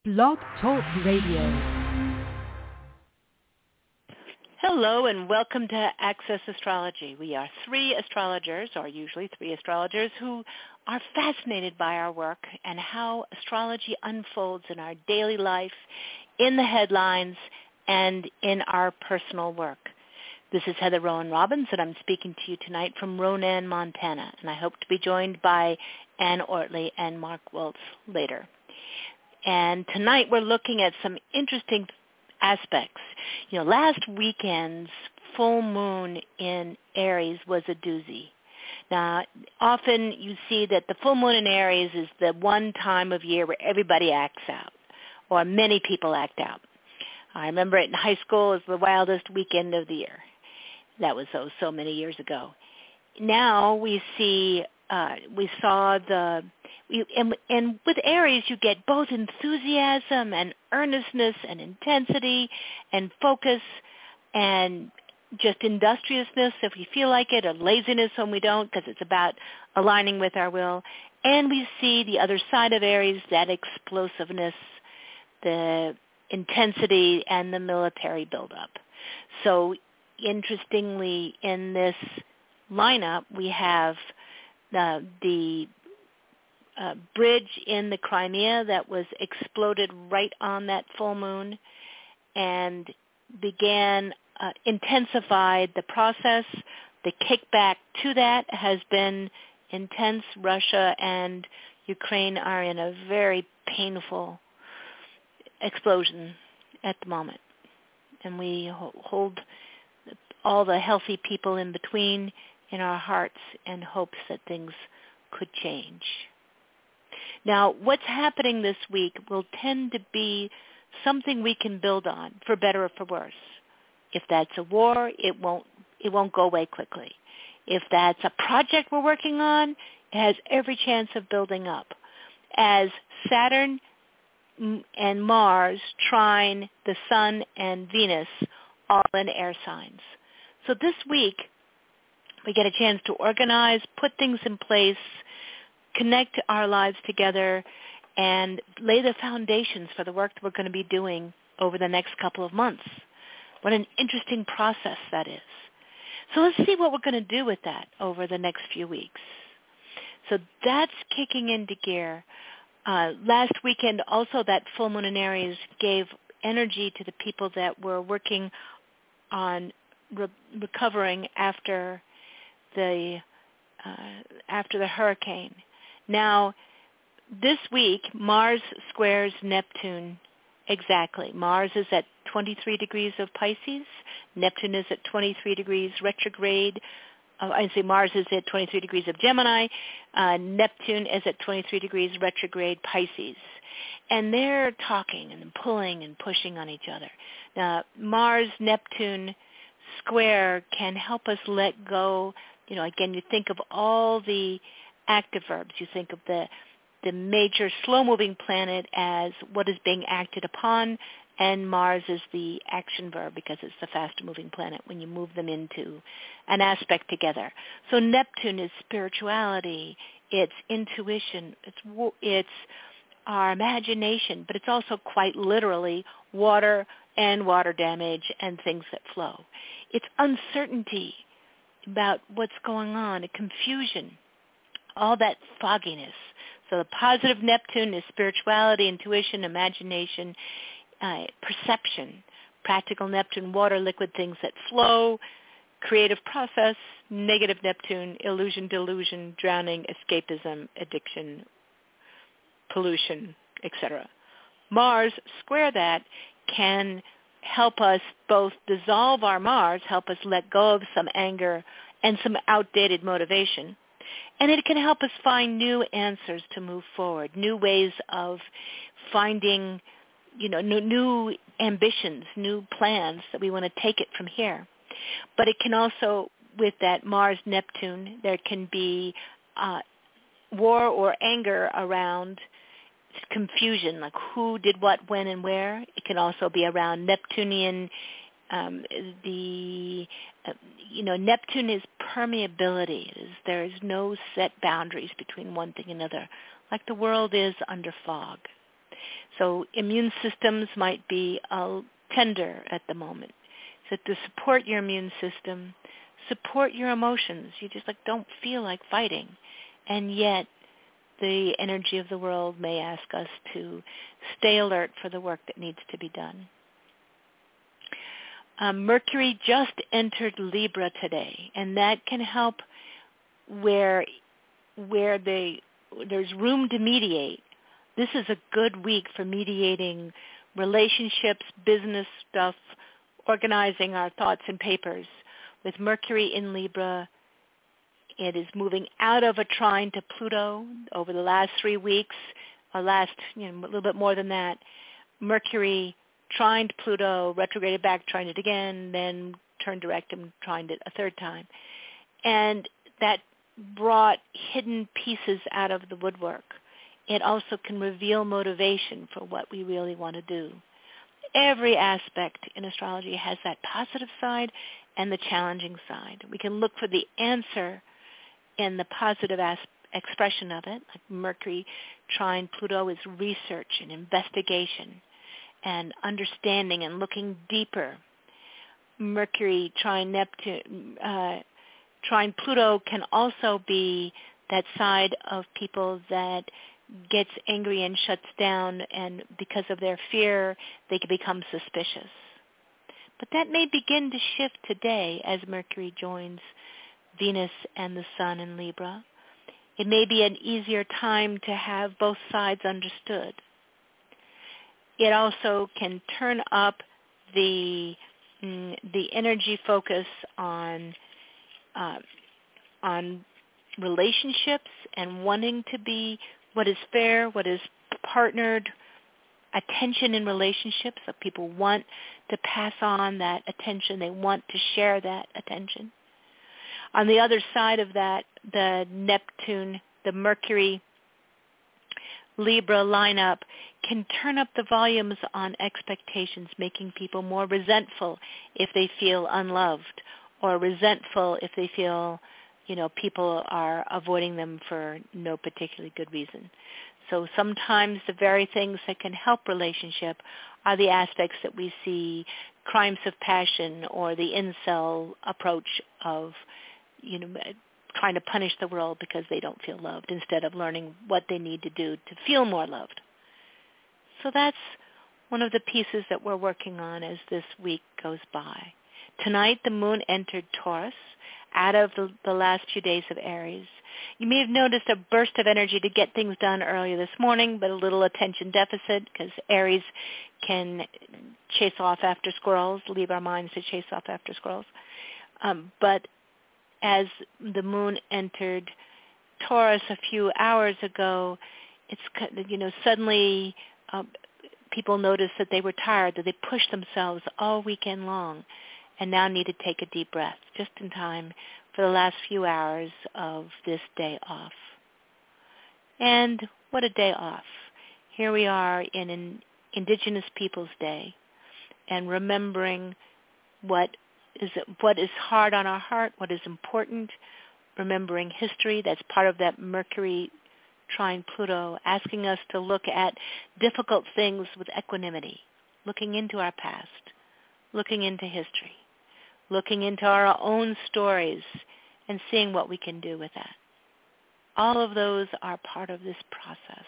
Blog Talk Radio. Hello and welcome to Access Astrology. We are three astrologers, or usually three astrologers, who are fascinated by our work and how astrology unfolds in our daily life, in the headlines, and in our personal work. This is Heather Rowan Robbins, and I'm speaking to you tonight from Ronan, Montana, and I hope to be joined by Ann Ortley and Mark Wiltz later. And tonight we're looking at some interesting aspects. You know, last weekend's full moon in Aries was a doozy. Now, often you see that the full moon in Aries is the one time of year where everybody acts out, or many people act out. I remember it in high school as the wildest weekend of the year. That was so many years ago. Now we see, and with Aries you get both enthusiasm and earnestness and intensity and focus and just industriousness if we feel like it, or laziness when we don't, because it's about aligning with our will. And we see the other side of Aries, that explosiveness, the intensity, and the military buildup. So interestingly, in this lineup, we have the bridge in the Crimea that was exploded right on that full moon and intensified the process. The kickback to that has been intense. Russia and Ukraine are in a very painful explosion at the moment. And we hold all the healthy people in between in our hearts and hopes that things could change. Now, what's happening this week will tend to be something we can build on, for better or for worse. If that's a war, it won't go away quickly. If that's a project we're working on, it has every chance of building up. As Saturn and Mars trine the Sun and Venus, all in air signs. So this week, we get a chance to organize, put things in place, connect our lives together, and lay the foundations for the work that we're going to be doing over the next couple of months. What an interesting process that is. So let's see what we're going to do with that over the next few weeks. So that's kicking into gear. Last weekend, also, that full moon in Aries gave energy to the people that were working on recovering after the hurricane. Now, this week, Mars squares Neptune exactly. Mars is at 23 degrees of Pisces. Neptune is at 23 degrees retrograde. Mars is at 23 degrees of Gemini. Neptune is at 23 degrees retrograde Pisces. And they're talking and pulling and pushing on each other. Now, Mars-Neptune square can help us let go. You know, again, you think of all the active verbs. You think of the major slow-moving planet as what is being acted upon, and Mars is the action verb because it's the faster-moving planet when you move them into an aspect together. So Neptune is spirituality, it's intuition, it's our imagination, but it's also quite literally water and water damage and things that flow. It's uncertainty about what's going on, a confusion, all that fogginess. So the positive Neptune is spirituality, intuition, imagination, perception. Practical Neptune, water, liquid, things that flow, creative process. Negative Neptune, illusion, delusion, drowning, escapism, addiction, pollution, etc. Mars, square that, can help us both dissolve our Mars, help us let go of some anger and some outdated motivation. And it can help us find new answers to move forward, new ways of finding, new ambitions, new plans that we want to take it from here. But it can also, with that Mars-Neptune, there can be war or anger around confusion, like who did what, when, and where. It can also be around Neptunian. Neptune is permeability. There is no set boundaries between one thing and another, like the world is under fog. So immune systems might be tender at the moment. So to support your immune system, support your emotions. You just don't feel like fighting. And yet the energy of the world may ask us to stay alert for the work that needs to be done. Mercury just entered Libra today, and that can help where there's room to mediate. This is a good week for mediating relationships, business stuff, organizing our thoughts and papers. With Mercury in Libra, it is moving out of a trine to Pluto over the last 3 weeks, or last, a little bit more than that. Mercury trined Pluto, retrograded back, trined it again, then turned direct and trined it a third time. And that brought hidden pieces out of the woodwork. It also can reveal motivation for what we really want to do. Every aspect in astrology has that positive side and the challenging side. We can look for the answer in the positive expression of it. Like Mercury trine Pluto is research and investigation and understanding and looking deeper. Mercury trine trine Pluto can also be that side of people that gets angry and shuts down, and because of their fear, they can become suspicious. But that may begin to shift today as Mercury joins Venus and the Sun in Libra. It may be an easier time to have both sides understood. It also can turn up the energy focus on relationships and wanting to be what is fair, what is partnered, attention in relationships. So people want to pass on that attention. They want to share that attention. On the other side of that, the Neptune, the Mercury Libra lineup can turn up the volumes on expectations, making people more resentful if they feel unloved, or resentful if they feel, people are avoiding them for no particularly good reason. So sometimes the very things that can help relationship are the aspects that we see crimes of passion or the incel approach of, trying to punish the world because they don't feel loved instead of learning what they need to do to feel more loved. So that's one of the pieces that we're working on as this week goes by. Tonight, the moon entered Taurus out of the last few days of Aries. You may have noticed a burst of energy to get things done earlier this morning, but a little attention deficit because Aries can chase off after squirrels, leave our minds to chase off after squirrels. But as the moon entered Taurus a few hours ago, it's suddenly people noticed that they were tired, that they pushed themselves all weekend long, and now need to take a deep breath just in time for the last few hours of this day off. And what a day off. Here we are in an Indigenous Peoples Day, and remembering what is hard on our heart, what is important, remembering history. That's part of that Mercury trine Pluto, asking us to look at difficult things with equanimity, looking into our past, looking into history, looking into our own stories, and seeing what we can do with that. All of those are part of this process.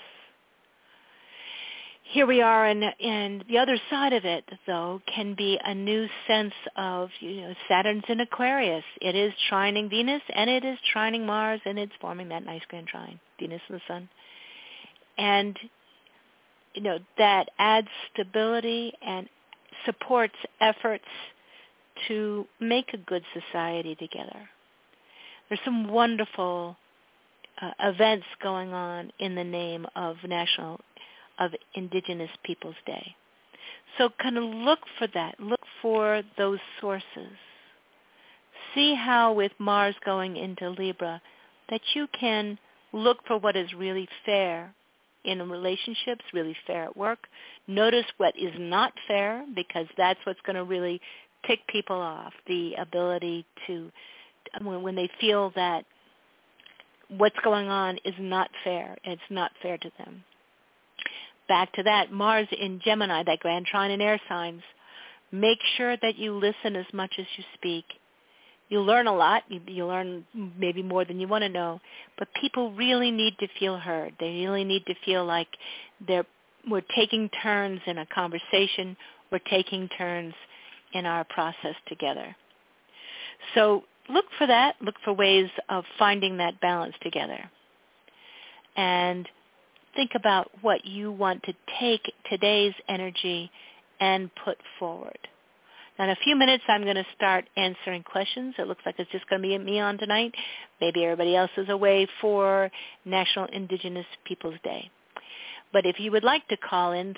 Here we are, and the other side of it, though, can be a new sense of, Saturn's in Aquarius. It is trining Venus, and it is trining Mars, and it's forming that nice grand trine, Venus and the Sun. And, that adds stability and supports efforts to make a good society together. There's some wonderful events going on in the name of Indigenous Peoples Day. So kind of look for that. Look for those sources. See how with Mars going into Libra that you can look for what is really fair in relationships, really fair at work. Notice what is not fair, because that's what's going to really tick people off, the ability to, when they feel that what's going on is not fair, and it's not fair to them. back to that, Mars in Gemini, that grand trine in air signs. Make sure that you listen as much as you speak. You learn a lot. You learn maybe more than you want to know. But people really need to feel heard. They really need to feel like we're taking turns in a conversation. We're taking turns in our process together. So look for that. Look for ways of finding that balance together. And think about what you want to take today's energy and put forward. Now, in a few minutes, I'm going to start answering questions. It looks like it's just going to be me on tonight. Maybe everybody else is away for National Indigenous Peoples Day. But if you would like to call in,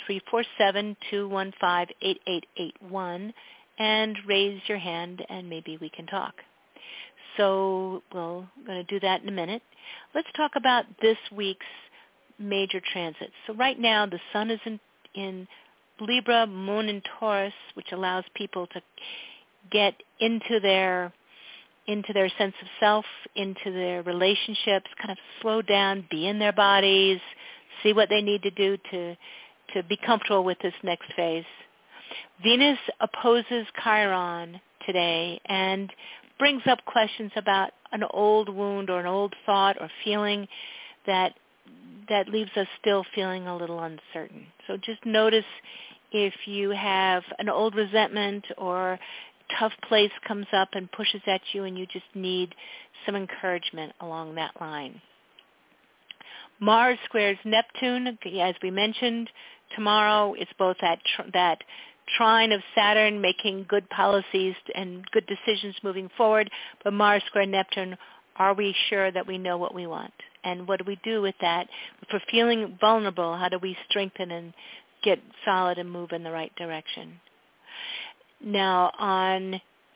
347-215-8881, and raise your hand, and maybe we can talk. So we're going to do that in a minute. Let's talk about this week's major transits. So right now, the sun is in Libra, moon in Taurus, which allows people to get into their sense of self, into their relationships, kind of slow down, be in their bodies, see what they need to do to be comfortable with this next phase. Venus opposes Chiron today and brings up questions about an old wound or an old thought or feeling that leaves us still feeling a little uncertain. So just notice if you have an old resentment or tough place comes up and pushes at you and you just need some encouragement along that line. Mars squares Neptune, as we mentioned, tomorrow. It's both that trine of Saturn making good policies and good decisions moving forward, but Mars square Neptune, are we sure that we know what we want? And what do we do with that? If we're feeling vulnerable, how do we strengthen and get solid and move in the right direction? Now, on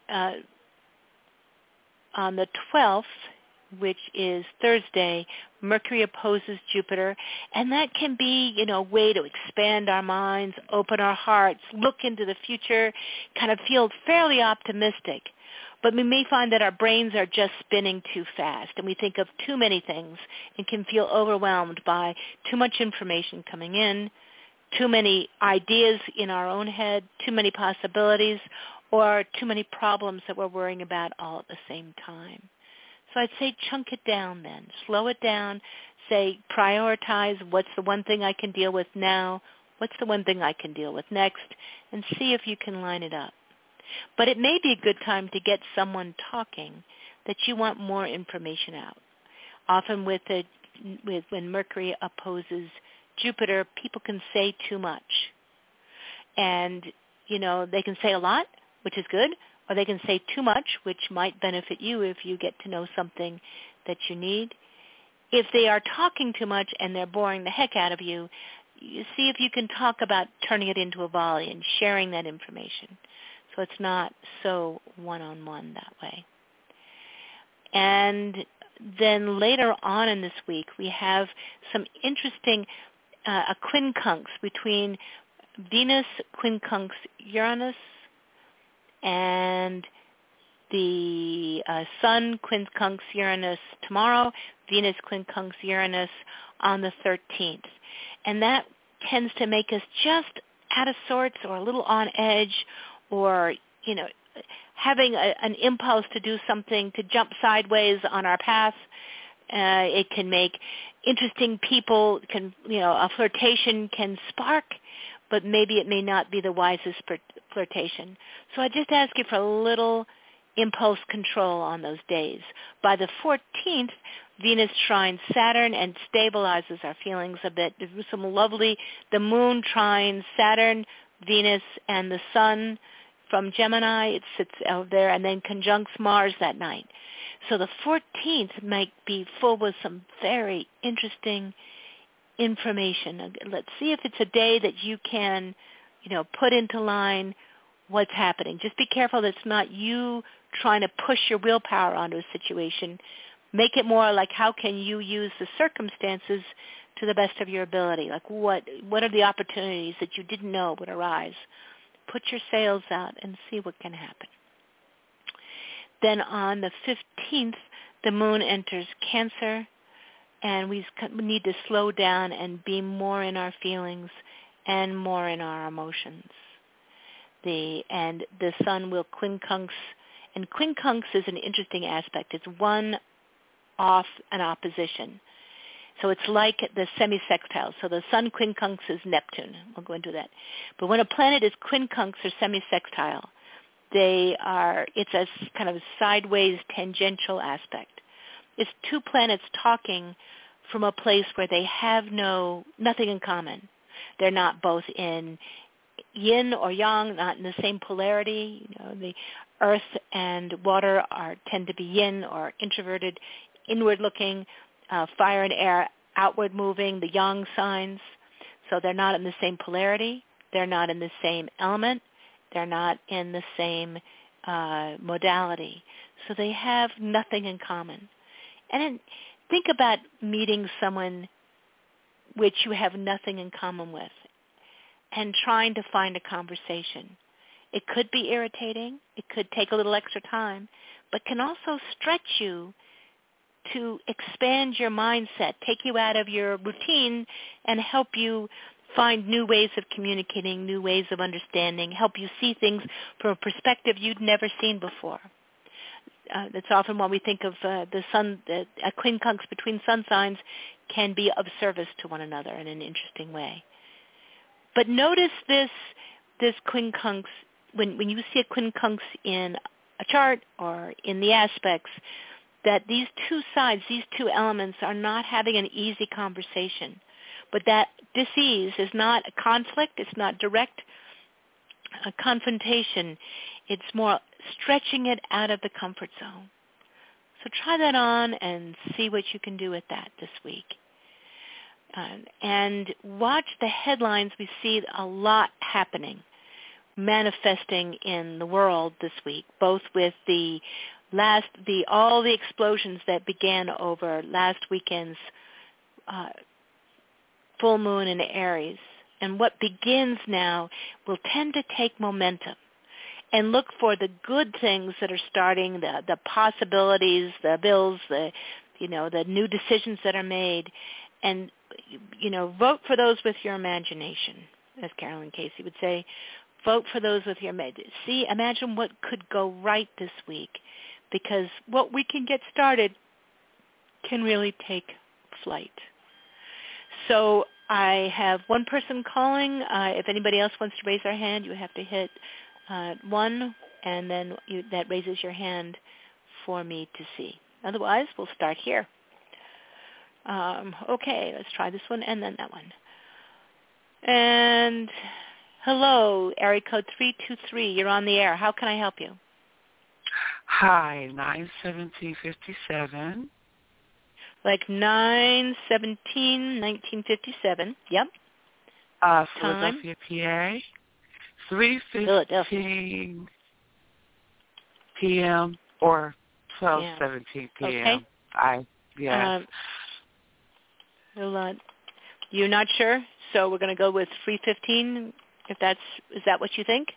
the 12th, which is Thursday, Mercury opposes Jupiter, and that can be, a way to expand our minds, open our hearts, look into the future, kind of feel fairly optimistic. But we may find that our brains are just spinning too fast, and we think of too many things and can feel overwhelmed by too much information coming in, too many ideas in our own head, too many possibilities, or too many problems that we're worrying about all at the same time. So I'd say chunk it down then. Slow it down. Say prioritize what's the one thing I can deal with now, what's the one thing I can deal with next, and see if you can line it up. But it may be a good time to get someone talking that you want more information out. Often when Mercury opposes Jupiter, people can say too much. And, they can say a lot, which is good, or they can say too much, which might benefit you if you get to know something that you need. If they are talking too much and they're boring the heck out of you, you see if you can talk about turning it into a volley and sharing that information. So it's not so one-on-one that way. And then later on in this week, we have some interesting a quincunx between Venus quincunx Uranus and the Sun quincunx Uranus tomorrow, Venus quincunx Uranus on the 13th. And that tends to make us just out of sorts or a little on edge or, having an impulse to do something, to jump sideways on our path. It can make interesting people, a flirtation can spark, but maybe it may not be the wisest flirtation. So I just ask you for a little impulse control on those days. By the 14th, Venus trines Saturn and stabilizes our feelings a bit. There's some lovely, the moon trines Saturn, Venus, and the sun from Gemini. It sits out there and then conjuncts Mars that night. So the 14th might be full with some very interesting information. Let's see if it's a day that you can, put into line what's happening. Just be careful that it's not you trying to push your willpower onto a situation. Make it more like how can you use the circumstances to the best of your ability? Like what are the opportunities that you didn't know would arise? Put your sails out and see what can happen. Then on the 15th, the moon enters Cancer, and we need to slow down and be more in our feelings and more in our emotions. And the sun will quincunx, and quincunx is an interesting aspect. It's one off an opposition. So it's like the semisextile. So the sun quincunx is Neptune. We'll go into that. But when a planet is quincunx or semisextile, it's a kind of sideways tangential aspect. It's two planets talking from a place where they have nothing in common. They're not both in yin or yang, not in the same polarity. The earth and water tend to be yin or introverted, inward-looking, fire and air, outward-moving, the yang signs. So they're not in the same polarity. They're not in the same element. They're not in the same modality. So they have nothing in common. And then think about meeting someone which you have nothing in common with and trying to find a conversation. It could be irritating. It could take a little extra time, but can also stretch you to expand your mindset, take you out of your routine and help you find new ways of communicating, new ways of understanding, help you see things from a perspective you'd never seen before. That's often when we think of the sun, a quincunx between sun signs can be of service to one another in an interesting way. But notice this quincunx, when you see a quincunx in a chart or in the aspects, that these two sides, these two elements are not having an easy conversation. But that dis-ease is not a conflict, it's not direct confrontation. It's more stretching it out of the comfort zone. So try that on and see what you can do with that this week. And watch the headlines. We see a lot happening, manifesting in the world this week, both with all the explosions that began over last weekend's full moon in Aries. And what begins now will tend to take momentum. And look for the good things that are starting, the possibilities, the bills, the new decisions that are made. And, vote for those with your imagination, as Carolyn Casey would say. Vote for those with your imagination. Imagine what could go right this week, because what we can get started can really take flight. So I have one person calling. If anybody else wants to raise their hand, you have to hit 1, and then that raises your hand for me to see. Otherwise, we'll start here. Okay, let's try this one and then that one. And hello, area code 323. You're on the air. How can I help you? Hi, 9/17/57. Like 9/17/1957. Yep. Philadelphia, PA. 3:15 p.m. or 12:17 p.m. Okay. Yes. You're not sure, so we're going to go with 3:15. Is that what you think?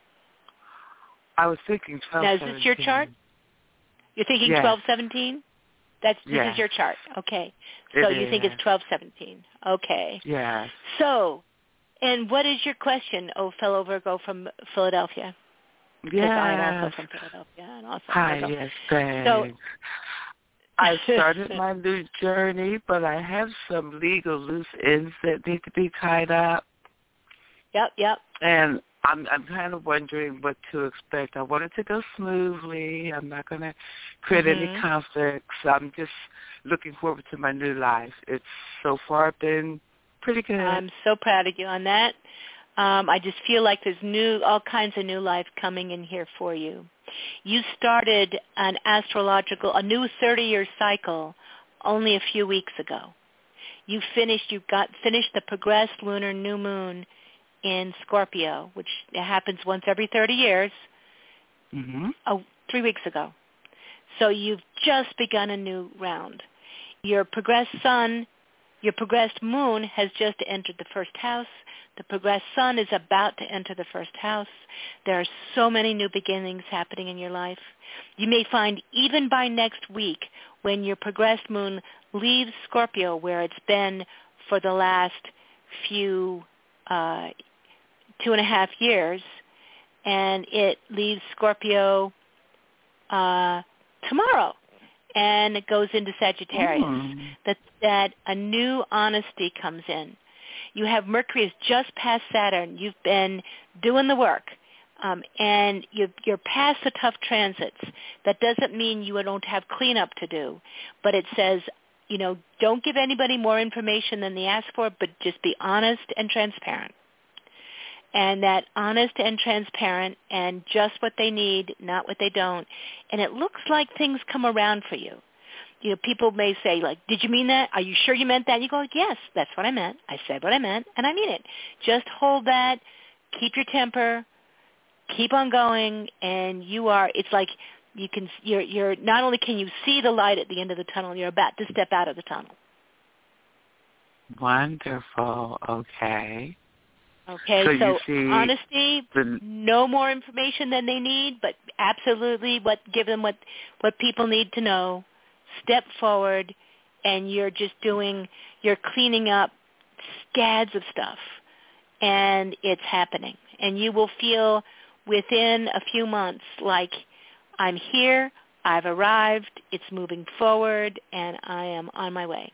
I was thinking 12:17. Now, is this your chart? You're thinking 12:17? This is your chart. Okay. So you think it's 12:17. Okay. Yes. So, and what is your question, fellow Virgo from Philadelphia? Yes. I'm also from Philadelphia. And also Hi, Virgo. yes, thanks. So, I started my new journey, but I have some legal loose ends that need to be tied up. Yep. And I'm kind of wondering what to expect. I want it to go smoothly. I'm not going to create any conflicts. I'm just looking forward to my new life. It's so far been pretty good. I'm so proud of you on that. I just feel like there's all kinds of new life coming in here for you. You started a new 30-year cycle only a few weeks ago. You finished the progressed lunar new moon in Scorpio, which happens once every 30 years, 3 weeks ago. So you've just begun a new round. Your progressed sun Your progressed moon has just entered the first house. The progressed sun is about to enter the first house. There are so many new beginnings happening in your life. You may find even by next week, when your progressed moon leaves Scorpio, where it's been for the last few 2.5 years, and it leaves Scorpio tomorrow, and it goes into Sagittarius, that a new honesty comes in. You have Mercury is just past Saturn. You've been doing the work, and you're past the tough transits. That doesn't mean you don't have cleanup to do, but it says, don't give anybody more information than they ask for, but just be honest and transparent. And that honest and transparent and just what they need, not what they don't. And it looks like things come around for you. People may say, like, did you mean that? Are you sure you meant that? You go, yes, that's what I meant. I said what I meant, and I mean it. Just hold that. Keep your temper. Keep on going. And it's like you're not only can you see the light at the end of the tunnel, you're about to step out of the tunnel. Wonderful. Okay. So honesty, no more information than they need, but absolutely give them what people need to know. Step forward, and you're cleaning up scads of stuff, and it's happening. And you will feel within a few months like, I'm here, I've arrived, it's moving forward, and I am on my way.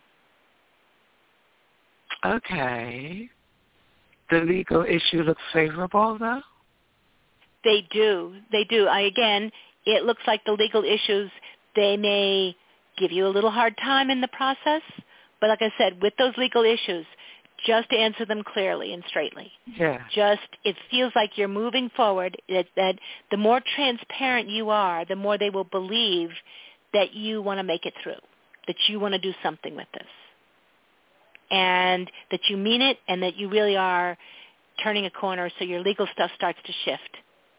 Okay. The legal issue looks favorable, though? They do. Again, it looks like the legal issues, they may give you a little hard time in the process. But like I said, with those legal issues, just answer them clearly and straightly. Yeah. It feels like you're moving forward, that the more transparent you are, the more they will believe that you want to make it through, that you want to do something with this. And that you mean it, and that you really are turning a corner, so your legal stuff starts to shift.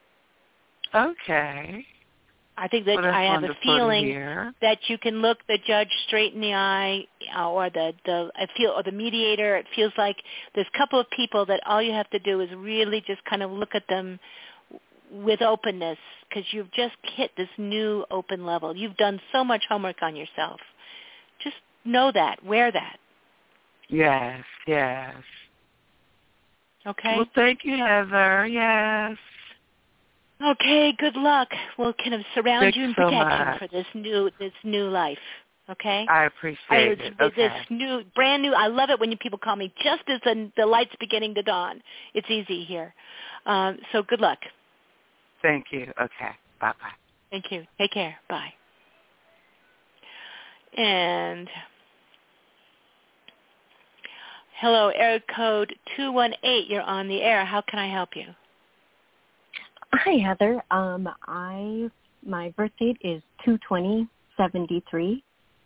Okay. I think that I have a feeling that you can look the judge straight in the eye, or the mediator. It feels like there's a couple of people that all you have to do is really just kind of look at them with openness, because you've just hit this new open level. You've done so much homework on yourself. Just know that. Wear that. Yes. Okay. Well, thank you, Heather. Yes. Okay, good luck. We'll kind of surround you and protect you for this new life. Okay? I appreciate it. Okay. This brand new. I love it when people call me just as the light's beginning to dawn. It's easy here. So good luck. Thank you. Okay. Bye-bye. Thank you. Take care. Bye. And hello, area code 218. You're on the air. How can I help you? Hi, Heather. My birth date is 2/20/73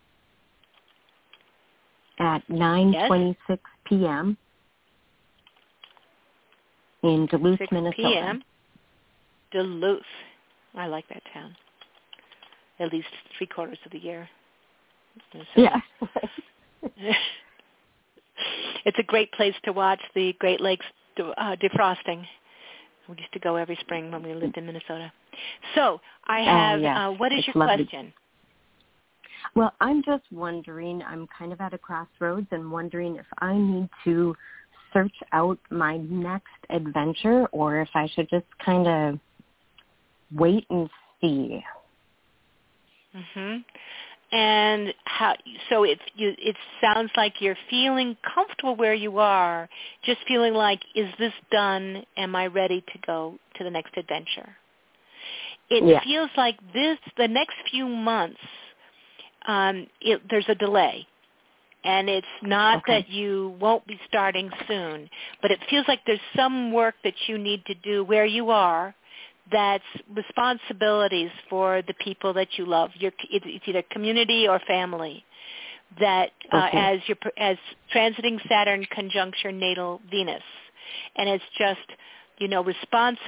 at 9:26 p.m. in Duluth, 6 Minnesota. p.m. Duluth. I like that town. At least 3/4 of the year. Yeah. It's a great place to watch the Great Lakes defrosting. We used to go every spring when we lived in Minnesota. So I have, what is your question? Well, I'm just wondering, I'm kind of at a crossroads and wondering if I need to search out my next adventure or if I should just kind of wait and see. Mhm. And so it sounds like you're feeling comfortable where you are, just feeling like, is this done? Am I ready to go to the next adventure? It feels like the next few months, there's a delay. And it's not that you won't be starting soon, but it feels like there's some work that you need to do where you are. That's responsibilities for the people that you love. It's either community or family. That as transiting Saturn conjunct your natal Venus, and it's just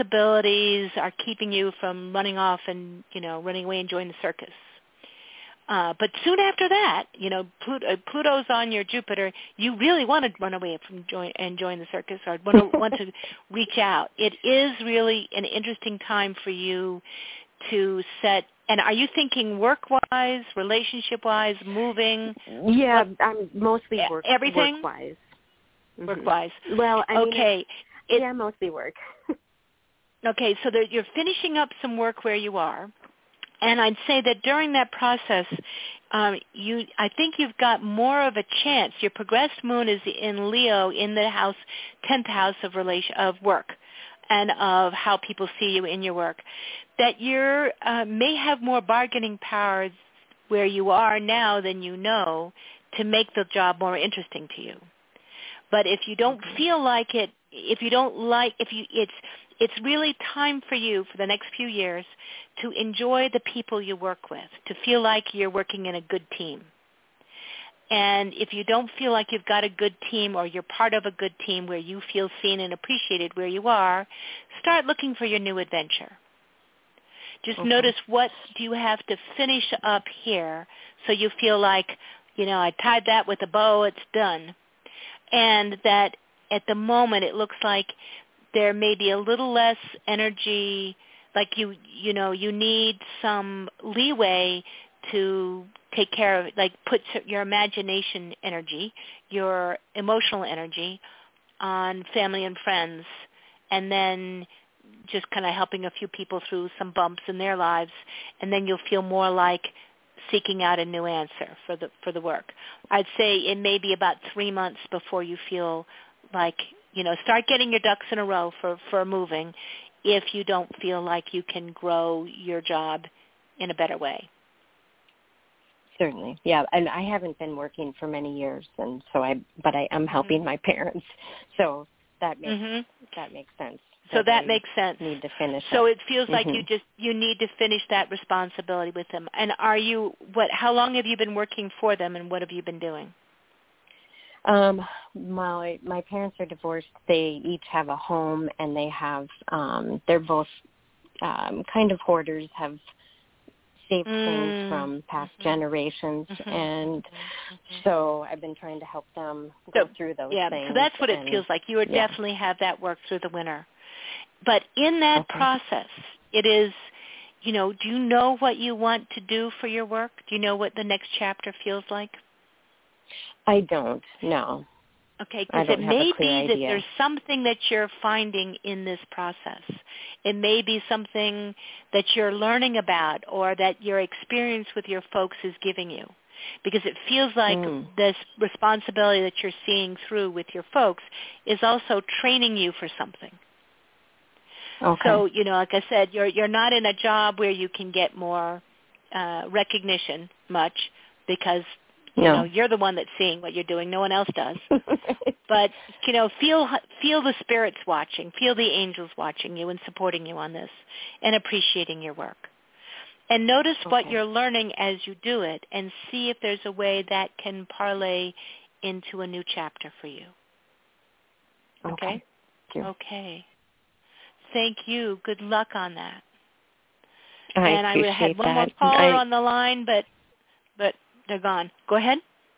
responsibilities are keeping you from running off and running away and joining the circus. But soon after that, Pluto's on your Jupiter. You really want to run away from join the circus, or want to reach out. It is really an interesting time for you to set. And are you thinking work-wise, relationship-wise, moving? Yeah, I'm mostly everything? Work-wise. Mm-hmm. Work-wise. Well, I mean, okay. Mostly work. Okay, so you're finishing up some work where you are. And I'd say that during that process, I think you've got more of a chance. Your progressed moon is in Leo in the 10th house of work and of how people see you in your work, that you may have more bargaining power where you are now than you know to make the job more interesting to you. But if you don't feel like it, it's really time for you for the next few years to enjoy the people you work with, to feel like you're working in a good team. And if you don't feel like you've got a good team or you're part of a good team where you feel seen and appreciated where you are, start looking for your new adventure. Just notice what do you have to finish up here so you feel like, I tied that with a bow, it's done. And that at the moment it looks like there may be a little less energy, like you need some leeway to take care of it, like put your imagination energy, your emotional energy on family and friends, and then just kind of helping a few people through some bumps in their lives, and then you'll feel more like seeking out a new answer for the work. I'd say it may be about 3 months before you feel like, start getting your ducks in a row for moving if you don't feel like you can grow your job in a better way. Certainly, yeah. And I haven't been working for many years, and so I am helping my parents. So that makes sense. So that makes sense. Need to finish. So it feels like you need to finish that responsibility with them. And how long have you been working for them, and what have you been doing? My parents are divorced. They each have a home, and they have they're both kind of hoarders, have saved things from past generations, and so I've been trying to help them go through those things. Yeah, so that's what it feels like. You definitely have that work through the winter. But in that process, it is, do you know what you want to do for your work? Do you know what the next chapter feels like? I don't, no. Okay, because it may be that there's something that you're finding in this process. It may be something that you're learning about or that your experience with your folks is giving you. Because it feels like this responsibility that you're seeing through with your folks is also training you for something. Okay. So, like I said, you're not in a job where you can get more recognition much because you're the one that's seeing what you're doing. No one else does. But, feel the spirits watching, feel the angels watching you and supporting you on this and appreciating your work. And notice what you're learning as you do it and see if there's a way that can parlay into a new chapter for you. Okay? Thank you. Okay. Thank you. Good luck on that. I would have had one more caller on the line, but they're gone. Go ahead.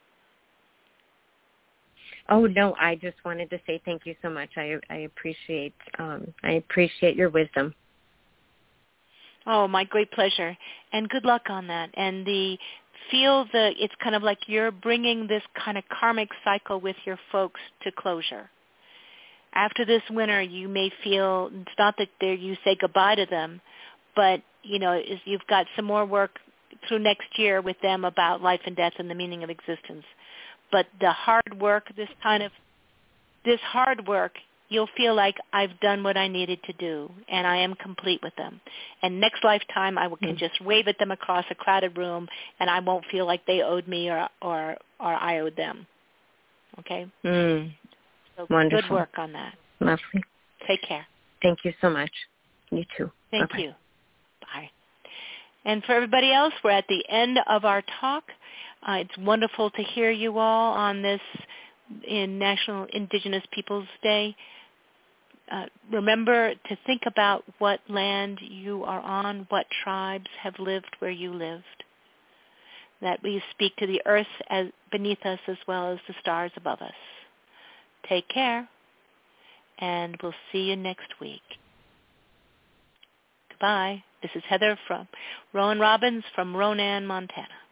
Oh no, I just wanted to say thank you so much. I appreciate your wisdom. Oh, my great pleasure. And good luck on that. And it's kind of like you're bringing this kind of karmic cycle with your folks to closure. After this winter, you may feel, it's not that you say goodbye to them, but, you've got some more work through next year with them about life and death and the meaning of existence. But the hard work, this hard work, you'll feel like I've done what I needed to do, and I am complete with them. And next lifetime, I can just wave at them across a crowded room, and I won't feel like they owed me or I owed them. Okay? So wonderful. Good work on that. Lovely. Take care. Thank you so much. You too. Thank Bye-bye. you. Bye. And for everybody else, we're at the end of our talk. It's wonderful to hear you all on this in National Indigenous Peoples Day. Remember to think about what land you are on, what tribes have lived where you lived. that we speak to the earth as beneath us as well as the stars above us. Take care, and we'll see you next week. Goodbye. This is Heather from Rowan Robbins from Ronan, Montana.